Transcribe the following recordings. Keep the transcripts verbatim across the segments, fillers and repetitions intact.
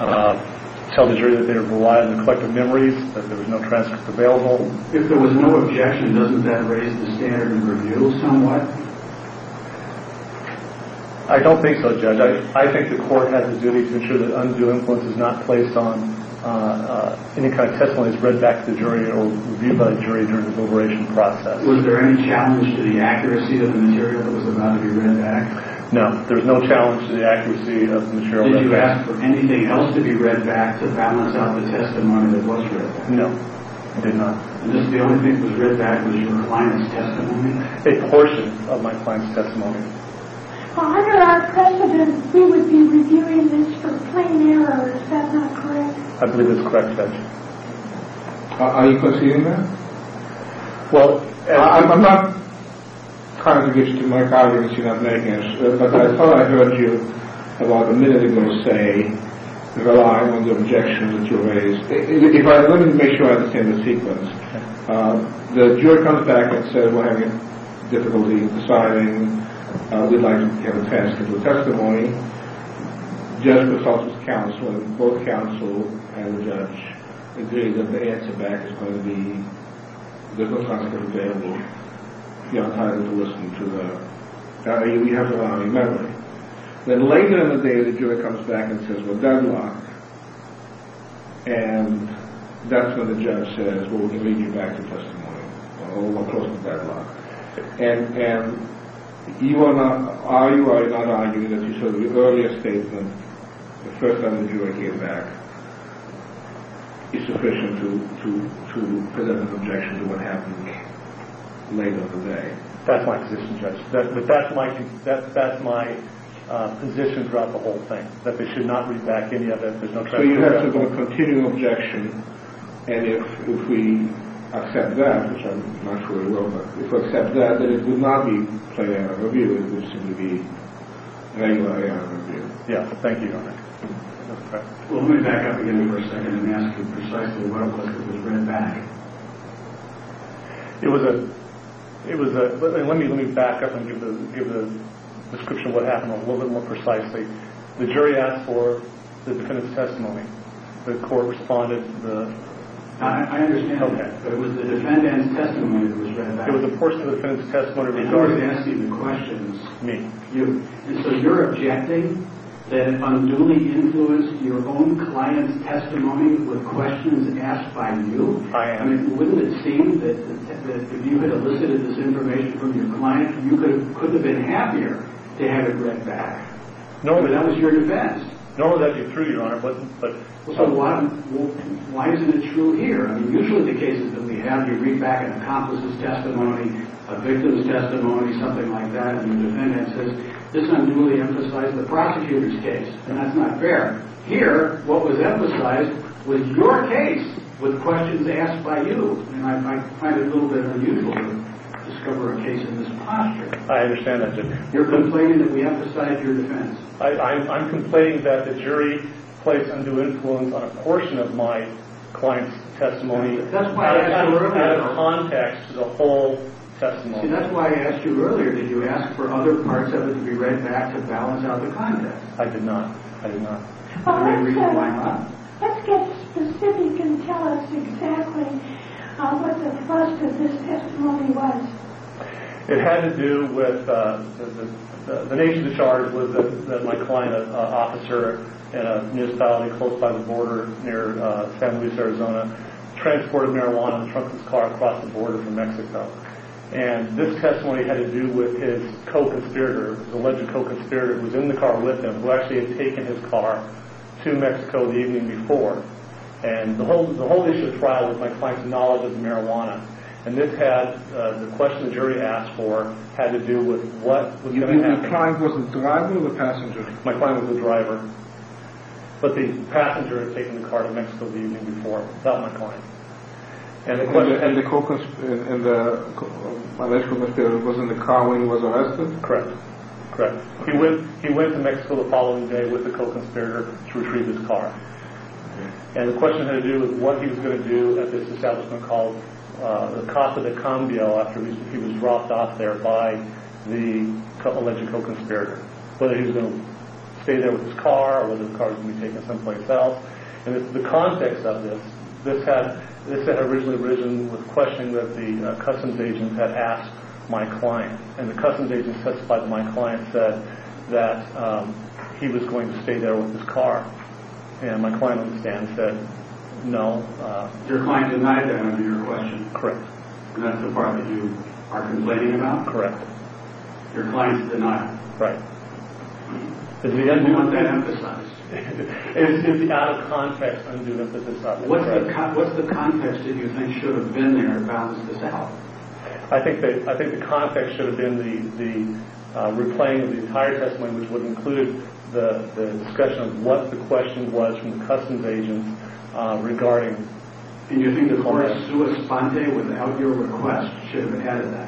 uh, tell the jury that they rely on the collective memories, that there was no transcript available. If there was no objection, doesn't that raise the standard of review somewhat? I don't think so, Judge. I, I think the court has the duty to ensure that undue influence is not placed on uh, uh, any kind of testimony that's read back to the jury or reviewed by the jury during the deliberation process. Was there any challenge to the accuracy of the material that was about to be read back? No, there's no challenge to the accuracy of the material. Did you ask for anything else to be read back to balance out the testimony that was read back? No, I did not. And this, the only thing that was read back was your client's testimony? A portion of my client's testimony. Well, under our precedent, we would be reviewing this for plain error. Is that not correct? I believe that's correct, Judge. Uh, are you conceding that? Well, I'm, I'm not trying to get you to make arguments you're not making, uh, but I thought I heard you about a minute ago say, relying on the objections that you raised. If I let me make sure I understand the sequence. Uh, the jury comes back and says we're having difficulty deciding. Uh, we'd like to have a transcript of the testimony. Judge consults with counsel, and both counsel and the judge agree that the answer back is going to be there's no transcript available. You're entitled to listen to the. Uh, you, you have to allow your memory. Then later in the day, the jury comes back and says we're deadlocked, and that's when the judge says, "Well, we can read you back to testimony, or we're close to deadlock." And and. You are not, are you or are you not arguing that you saw the earlier statement, the first time the jury came back, is sufficient to, to, to present an objection to what happened later in the day? That's my position, Judge. That, but that's my, that, that's my uh, position throughout the whole thing, that they should not read back any of it. There's no So you have to do a continuing objection, and if, if we accept that, which I'm not sure we will, but if we accept that, then it would not be plain error review, it would simply be regular error review. Yeah, thank you, Your Honor. Okay. Well, let me back up again for a second and ask you precisely what it was that was read back. It was a, it was a, let me, let me back up and give the, give the description of what happened a little bit more precisely. The jury asked for the defendant's testimony. The court responded to the I, I understand okay. that, but it was the defendant's testimony that was read back. It was a portion of the defendant's testimony regarding... regarding... I was asking the questions. Me. You. And so you're objecting that it unduly influenced your own client's testimony with questions asked by you? I am. I mean, wouldn't it seem that, that if you had elicited this information from your client, you could have, could have been happier to have it read back? No, but that was your defense. Nor would that be true, Your Honor, but... but so why, well, why isn't it true here? I mean, usually the cases that we have, you read back an accomplice's testimony, a victim's testimony, something like that, and the defendant says, this unduly emphasized the prosecutor's case, and that's not fair. Here, what was emphasized was your case with questions asked by you, and I, I find it a little bit unusual to discover a case in this posture. I understand that, Judge. You're complaining that we emphasized your defense. I, I'm, I'm complaining that the jury placed undue influence on a portion of my client's testimony. That's why I asked you earlier. Out of context to the whole testimony. See, that's why I asked you earlier. Did you ask for other parts of it to be read back to balance out the context? I did not. I did not. Well, Is there any let's, reason uh, why not? Let's get specific and tell us exactly uh, what the thrust of this testimony was. It had to do with uh, the, the, the, the nature of the charge was that, that my client, an uh, officer in a municipality close by the border near uh, San Luis, Arizona, transported marijuana in the trunk of his car across the border from Mexico. And this testimony had to do with his co-conspirator, his alleged co-conspirator who was in the car with him, who actually had taken his car to Mexico the evening before. And the whole the whole issue of the trial was my client's knowledge of the marijuana. And this had, uh, the question the jury asked for had to do with what was going to happen. Your client was the driver or the passenger? My client was the driver. But the passenger had taken the car to Mexico the evening before, without my client. And the question... And the, and the co-conspirator, and the alleged co-conspirator was in the car when he was arrested? Correct. Correct. He went, he went to Mexico the following day with the co-conspirator to retrieve his car. And the question had to do with what he was going to do at this establishment called uh, the Casa de Cambio after he was, he was dropped off there by the co- alleged co-conspirator. Whether he was going to stay there with his car, or whether the car was going to be taken someplace else. And the, the context of this, this had this had originally arisen with questioning that the uh, customs agent had asked my client, and the customs agent testified that my client said that um, he was going to stay there with his car, and my client on the stand said no. Uh, Your client denied that under your question. Correct. And that's the part that you are complaining about? Correct. Your client's denied. Right. Is the You undue want that emphasized. is, is the out of context undue emphasis on What's the con- what's the context that you think should have been there to balance this out? I think that I think the context should have been the the uh, replaying of the entire testimony, which would include the the discussion of what the question was from the customs agents uh, regarding. And you think the court sua sponte, without your request, should have added that?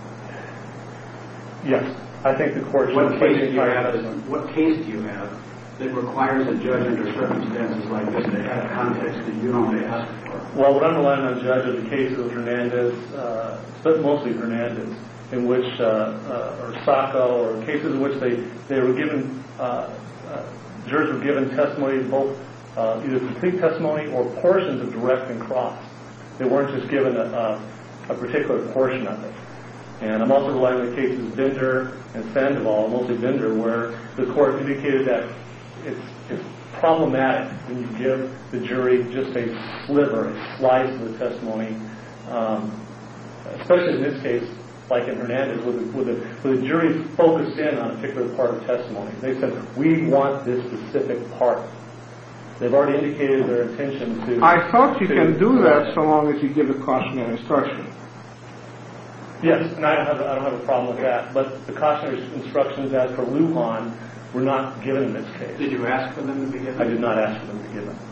Yes, I think the court should What have case played do the you entire have? testimony. What case do you have that requires a judge under circumstances like this to add context that you don't ask for? Well, what I'm relying on, Judge, are the cases of Hernandez, uh, but mostly Hernandez, in which, uh, uh, or Sacco, or cases in which they, they were given, uh, uh, jurors were given testimony, both uh, either complete testimony or portions of direct and cross. They weren't just given a, a, a particular portion of it. And I'm also relying on the cases of Binder and Sandoval, mostly Binder, where the court indicated that it's, it's problematic when you give the jury just a sliver, a slice of the testimony, um, especially in this case, like in Hernandez, where the, where, the, where the jury focused in on a particular part of testimony. They said, we want this specific part. They've already indicated their intention to... I thought you to, can do that so long as you give a cautionary instruction. Yes, and I don't have, I don't have a problem with that, but the cautionary instructions as for Lujan were not given in this case. Did you ask for them to be given? I did not ask for them to give them.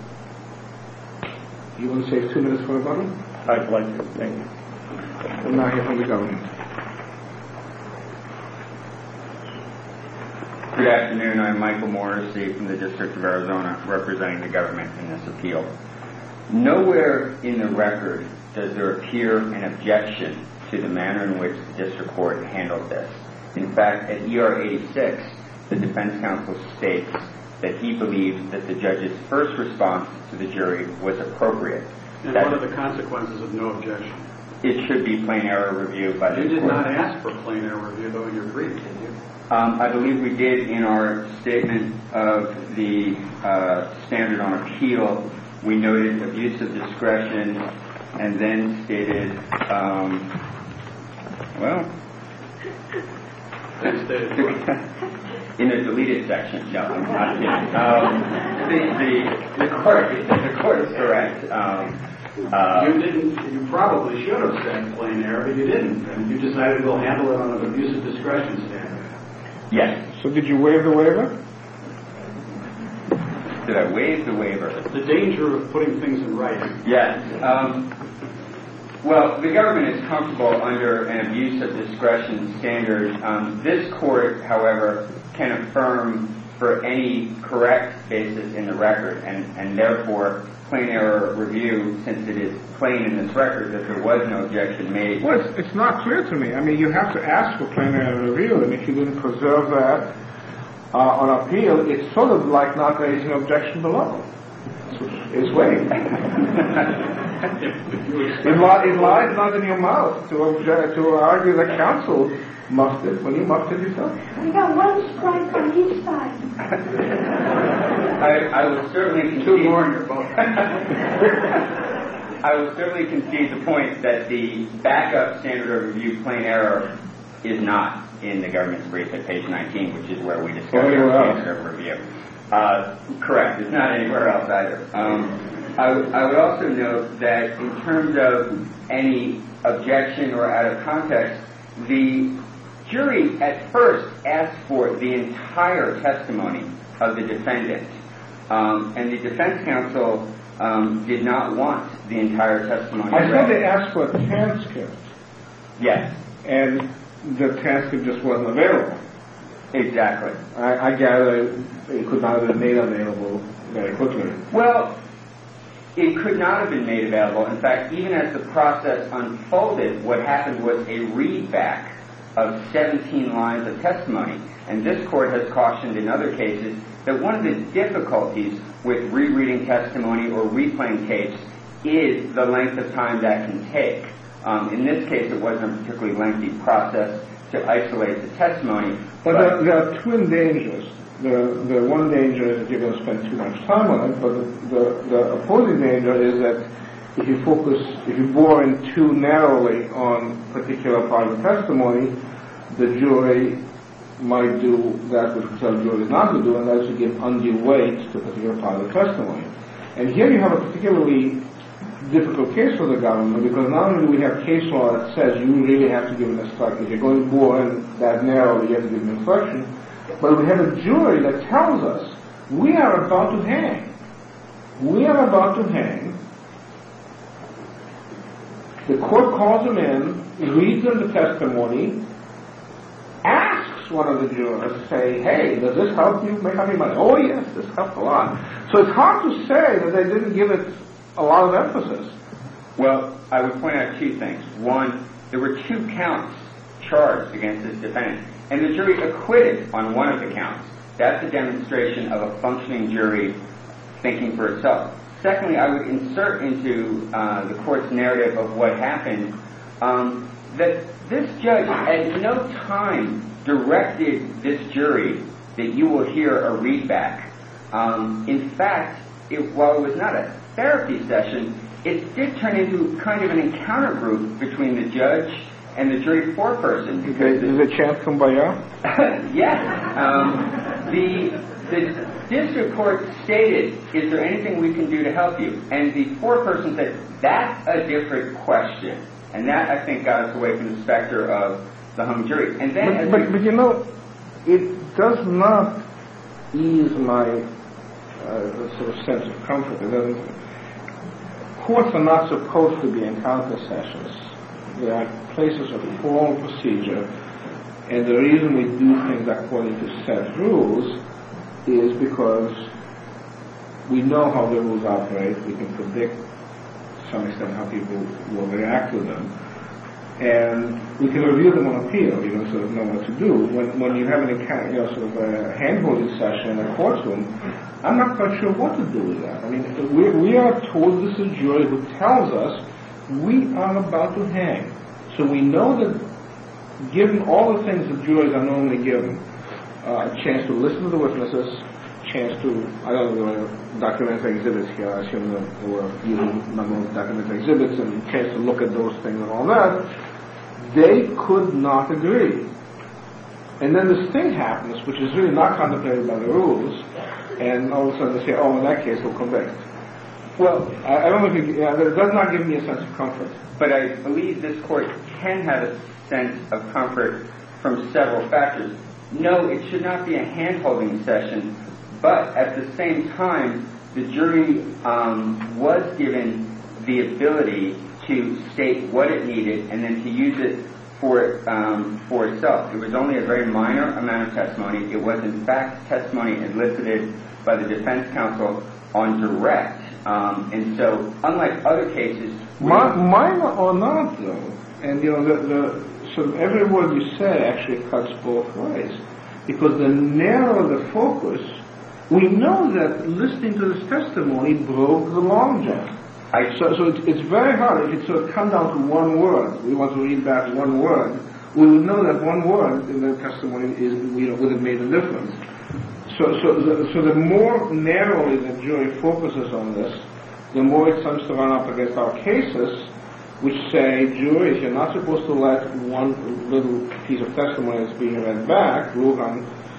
You want to save two minutes for a rebuttal? I'd like to. Thank you. We'll now hear from the government. Good afternoon. I'm Michael Morrissey from the District of Arizona, representing the government in this appeal. Nowhere in the record does there appear an objection to the manner in which the district court handled this. In fact, at E R eighty-six, the defense counsel states that he believes that the judge's first response to the jury was appropriate. And that what are the consequences of no objection? It should be plain error review by the court. You did not ask for plain error review, though, in your brief, did you? Um, I believe we did in our statement of the uh, standard on appeal. We noted abuse of discretion and then stated, um, well, in the deleted section. No, I'm not kidding. Um, the, the, the, court, the court is correct. Um, uh, you didn't. You probably should have said plain error, but you didn't. And you decided we'll handle it on an abuse of discretion standard. Yes. So did you waive the waiver? Did I waive the waiver? The danger of putting things in writing. Yes. Um, well, the government is comfortable under an abuse of discretion standard. Um, this court, however, can affirm for any correct basis in the record, and, and therefore plain error review, since it is plain in this record that there was no objection made. Well, it's, it's not clear to me. I mean, you have to ask for plain error review, and if you didn't preserve that uh, on appeal, it's sort of like not raising an objection below. It's waived. It lies, it lies not in your mouth to object, to argue that counsel muffed it when you muffed it yourself. We got one strike on each side. I, I will certainly concede. Two more in your book. I will certainly concede the point that the backup standard of review plain error is not in the government's brief at page nineteen, which is where we discuss our standard of review. Uh, correct. It's not anywhere else either. Um, I, w- I would also note that in terms of any objection or out of context, the jury at first asked for the entire testimony of the defendant, um, and the defense counsel um, did not want the entire testimony. I thought they asked for a transcript. Yes. And the transcript just wasn't available. Exactly. I, I gather it could not have been made available very quickly. Well, it could not have been made available. In fact, even as the process unfolded, what happened was a readback of seventeen lines of testimony. And this court has cautioned in other cases that one of the difficulties with rereading testimony or replaying tapes is the length of time that can take. Um, in this case, it wasn't a particularly lengthy process to isolate the testimony. But, but there, there are twin dangers. The, the one danger is that you're going to spend too much time on it, but the, the, the opposing danger is that if you focus, if you bore in too narrowly on a particular part of the testimony, the jury might do that which the jury is not to do, and that is to give undue weight to a particular part of the testimony. And here you have a particularly difficult case for the government, because not only do we have case law that says you really have to give an instruction, if you're going to bore in that narrowly, you have to give an instruction, but we have a jury that tells us we are about to hang. We are about to hang. The court calls them in, reads them the testimony, asks one of the jurors to say, hey, does this help you make any money? Oh, yes, this helped a lot. So it's hard to say that they didn't give it a lot of emphasis. Well, I would point out two things. One, there were two counts charged against this defendant, and the jury acquitted on one of the counts. That's a demonstration of a functioning jury thinking for itself. Secondly, I would insert into uh, the court's narrative of what happened um, that this judge at no time directed this jury that you will hear a readback. Um, in fact, it, while it was not a therapy session, it did turn into kind of an encounter group between the judge and the jury foreperson. Because is the chant kumbaya? Yes. Um, the the district court stated, "Is there anything we can do to help you?" And the foreperson said, "That's a different question." And that, I think, got us away from the specter of the hung jury. And then, but, but, but you know, it does not ease my uh, sort of sense of comfort. It doesn't. Courts are not supposed to be encounter sessions. They are places of formal procedure, and the reason we do things according to set rules is because we know how the rules operate. We can predict to some extent how people will react to them, and we can review them on appeal. You know, sort of know what to do. When when you have an encounter, you know, sort of a hand-holding session in a courtroom, I'm not quite sure what to do with that. I mean, we we are told this is a jury who tells us we are about to hang. So we know that given all the things that juries are normally given, uh, a chance to listen to the witnesses, chance to, I don't know, there were documentary exhibits here, I assume that there were a few number of documentary exhibits, and a chance to look at those things and all that, they could not agree. And then this thing happens, which is really not contemplated by the rules, and all of a sudden they say, oh, in that case, we'll convict. Well, I, I don't know if you, yeah, it does not give me a sense of comfort. But I believe this court can have a sense of comfort from several factors. No, it should not be a hand-holding session, but at the same time, the jury um, was given the ability to state what it needed and then to use it for um, for itself. It was only a very minor amount of testimony. It was, in fact, testimony elicited by the defense counsel on direct. Um, and so, unlike other cases... Mi- minor or not, though, and, you know, the, the sort of every word you say actually cuts both ways. Because the narrower the focus, we know that listening to this testimony broke the logjam. So, so it's, it's very hard. If it sort of come down to one word, we want to read back one word, we would know that one word in the testimony is, you know, would have made a difference. So, so, the, so the more narrowly the jury focuses on this, the more it tends to run up against our cases, which say, juries, you're not supposed to let one little piece of testimony that's being read back, Lujan,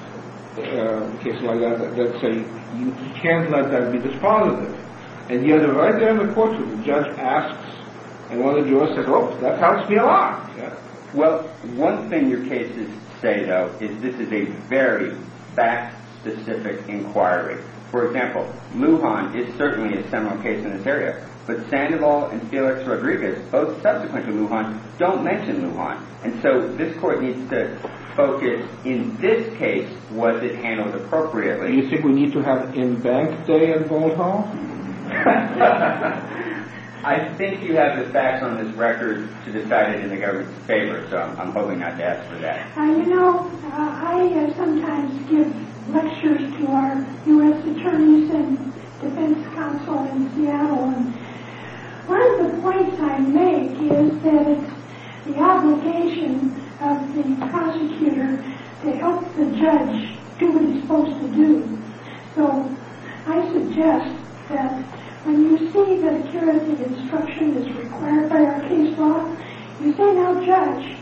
uh, cases like that, that, that say you can't let that be dispositive. And yet, right there in the courtroom, the judge asks, and one of the jurors says, oh, that helps me a lot. Yeah. Well, one thing your cases say, though, is this is a very fact-specific inquiry. For example, Lujan is certainly a seminal case in this area, but Sandoval and Felix Rodriguez, both subsequent to Lujan, don't mention Lujan. And so this court needs to focus, in this case, was it handled appropriately? Do you think we need to have in-bank day at Bolt Hall? I think you have the facts on this record to decide it in the government's favor, so I'm, I'm hoping not to ask for that. Uh, you know, uh, I uh, sometimes give lectures to our U S attorneys and defense counsel in Seattle, and one of the points I make is that it's the obligation of the prosecutor to help the judge do what he's supposed to do. So I suggest that when you see that a curative instruction is required by our case law, you say, now judge,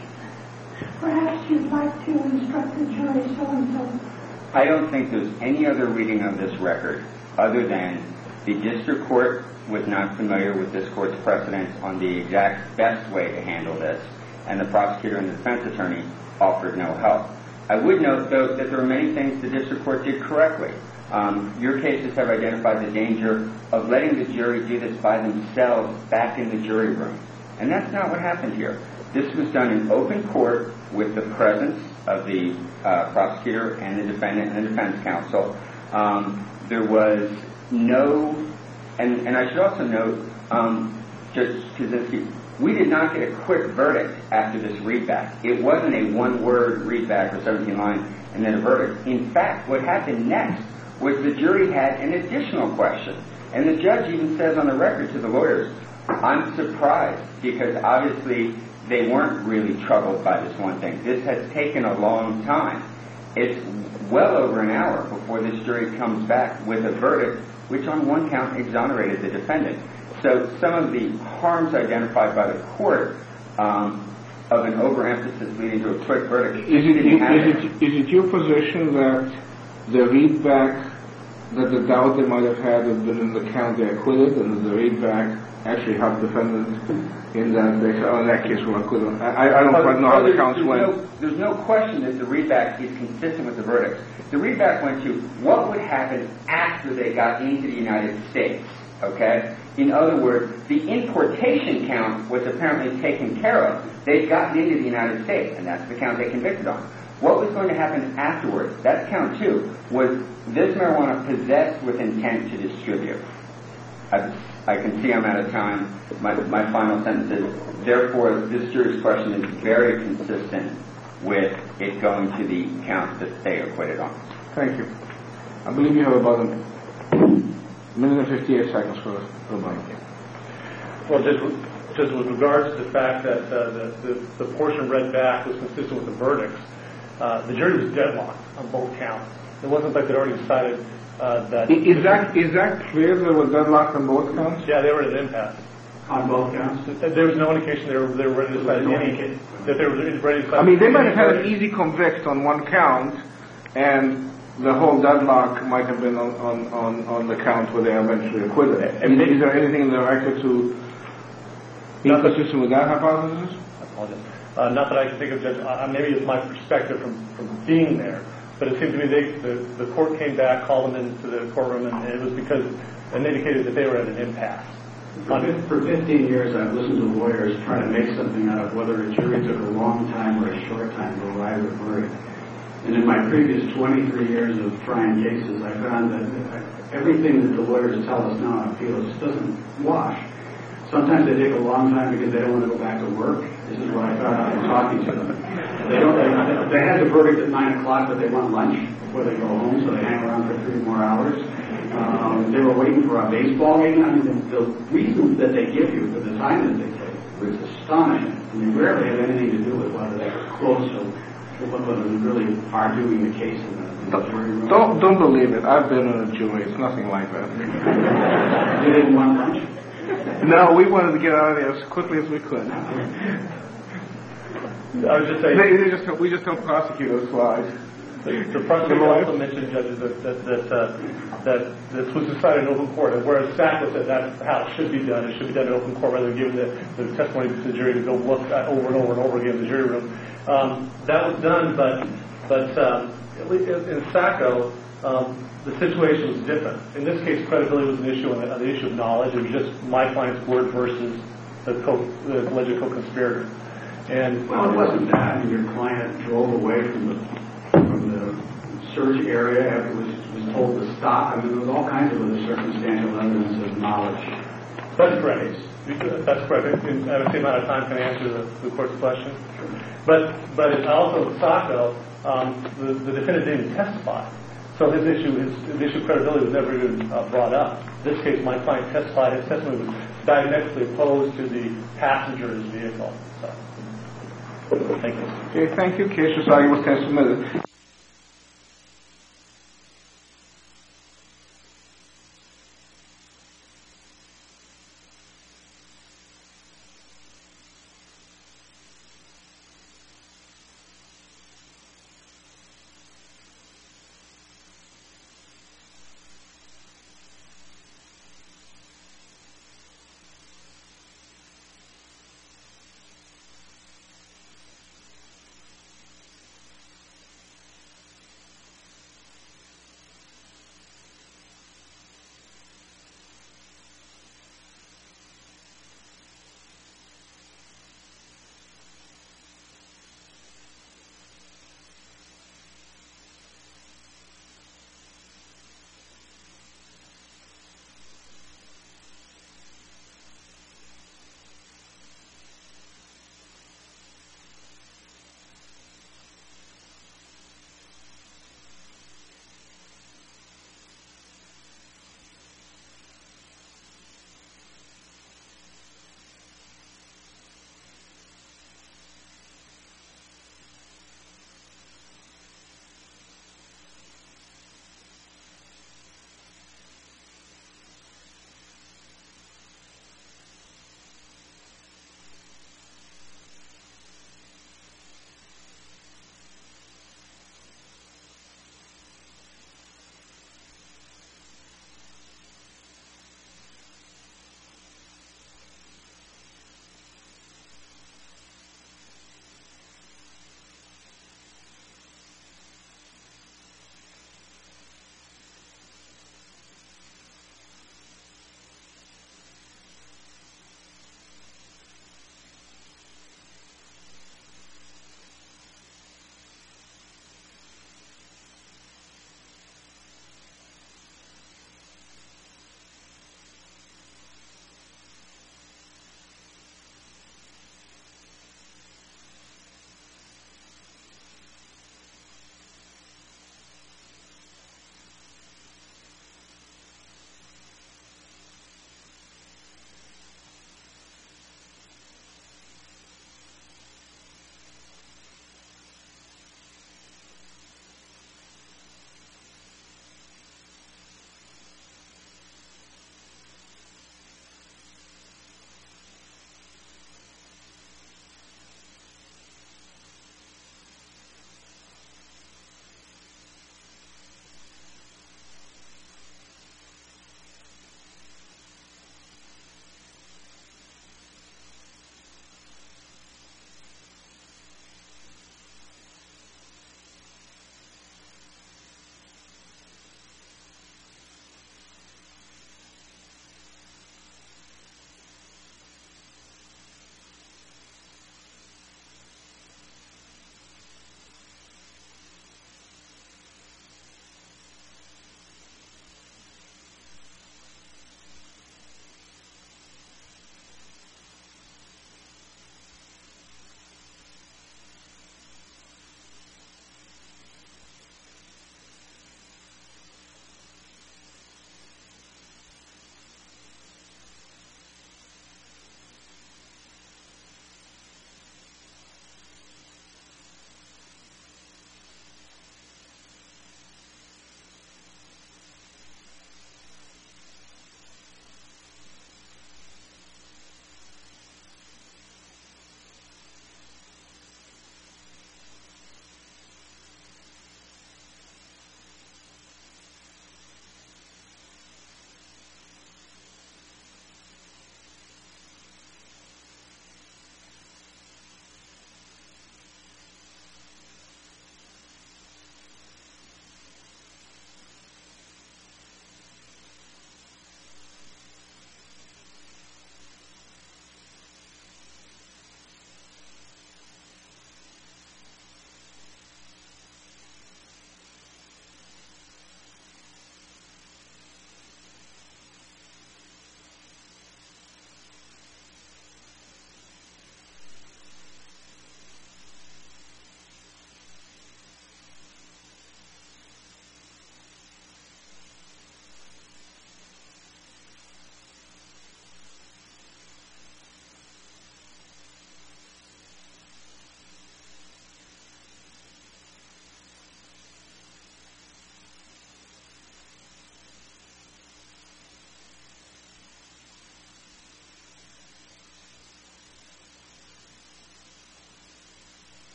perhaps you'd like to instruct the jury so-and-so. I don't think there's any other reading of this record other than the district court was not familiar with this court's precedents on the exact best way to handle this, and the prosecutor and the defense attorney offered no help. I would note, though, that there are many things the district court did correctly. Um, your cases have identified the danger of letting the jury do this by themselves back in the jury room. And that's not what happened here. This was done in open court with the presence of the uh, prosecutor and the defendant and the defense counsel. Um, there was no, and, and I should also note, um, Judge Kaczynski, we did not get a quick verdict after this readback. It wasn't a one-word readback or seventeen lines and then a verdict. In fact, what happened next was the jury had an additional question. And the judge even says on the record to the lawyers, I'm surprised because obviously they weren't really troubled by this one thing. This has taken a long time. It's well over an hour before this jury comes back with a verdict which on one count exonerated the defendant. So some of the harms identified by the court um, of an overemphasis leading to a quick verdict. Is it, is it, is it your position that the readback, that the doubt they might have had had been in the count they acquitted, and the readback actually helped the defendant in that they said, oh, in that case we're acquitted? I, I don't quite know how the counts there's went. No, there's no question that the readback is consistent with the verdict. The readback went to what would happen after they got into the United States, okay? In other words, the importation count was apparently taken care of. They'd gotten into the United States, and that's the count they convicted on. What was going to happen afterwards, that's count two, was this marijuana possessed with intent to distribute. I, I can see I'm out of time. My, my final sentence is, therefore, this jury's question is very consistent with it going to the count that they acquitted on. Thank you. I believe you have about a minute and fifty-eight seconds for the mic. Well, just, just with regards to the fact that uh, the, the, the portion read back was consistent with the verdicts, uh, the jury was deadlocked on both counts. It wasn't like they'd already decided uh, that... Is that, is that clear they were deadlocked on both counts? Yeah, they were at an impasse. On both counts? There was no indication they were, they were ready to decide no any, that they were ready to decide... I mean, they might have had an easy convict on one count, and the whole deadlock might have been on, on, on, on the count where they eventually acquitted. And is, is there anything in the record to be consistent with that hypothesis? I apologize. Uh, not that I can think of, Judge. Uh, maybe it's my perspective from, from being there, but it seemed to me they, the, the court came back, called them into the courtroom, and it was because and they indicated that they were at an impasse. For, for fifteen years, I've listened to lawyers try to make something out of whether a jury took a long time or a short time to arrive at a verdict. And in my previous twenty-three years of trying cases, I found that everything that the lawyers tell us now on appeal just doesn't wash. Sometimes they take a long time because they don't want to go back to work. This is what I found out from talking to them. They don't. They, they had the verdict at nine o'clock, but they want lunch before they go home, so they hang around for three more hours. Um, they were waiting for a baseball game. I mean, the, the reasons that they give you for the time that they take was astonishing. I mean, rarely have anything to do with whether they were close or whether they really arguing the case in the, in the jury room. Don't, don't believe it. I've been in a jury. It's nothing like that. They didn't want lunch? No, we wanted to get out of there as quickly as we could. I was just saying... They, they just, we just don't prosecute those slides. The, the prosecutor also mentioned, judges, that that that, uh, that this was decided in open court, and whereas Sackler said that's how it should be done. It should be done in open court rather than giving the, the testimony to the jury to go look at over and over and over again in the jury room. Um, that was done, but but um, at least in Sacco, um, the situation was different. In this case, credibility was an issue, and the, the issue of knowledge. It was just my client's word versus the, co- the alleged co-conspirator. And well, it wasn't that. I mean, your client drove away from the from the search area after it was, was told to stop. I mean, there was all kinds of other circumstantial evidence of knowledge That's correct. That's correct. In the same amount of time can I answer the, the court's question. But but it's also with Sacco, um, the, the defendant didn't testify. So his issue, his, his issue of credibility was never even uh, brought up. In this case, my client testified. His testimony was diametrically opposed to the passenger's vehicle. So, thank you. Okay, thank you. Case is argued. Submitted.